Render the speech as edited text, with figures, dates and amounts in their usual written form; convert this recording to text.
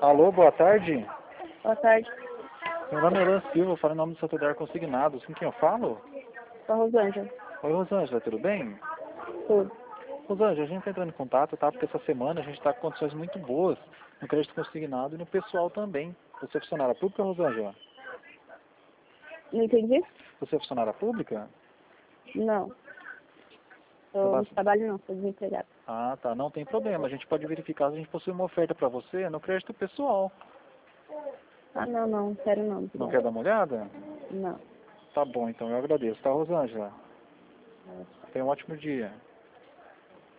Alô, boa tarde. Boa tarde. Meu nome é Alan Silva, eu falo em nome do Santander Consignados. Com quem eu falo? Sou a Rosângela. Oi, Rosângela, tudo bem? Tudo. Rosângela, a gente está entrando em contato, tá? Porque essa semana a gente está com condições muito boas no crédito consignado e no pessoal também. Você é funcionária pública, Rosângela? Não entendi? Você é funcionária pública? Não. Eu não trabalho não, sou desempregada. Ah, tá. Não tem problema. A gente pode verificar se a gente possui uma oferta para você no crédito pessoal. Ah, não quero não. Não Obrigada. quer dar uma olhada? Não. Tá bom, então eu agradeço, tá, Rosângela? Tenha um ótimo dia.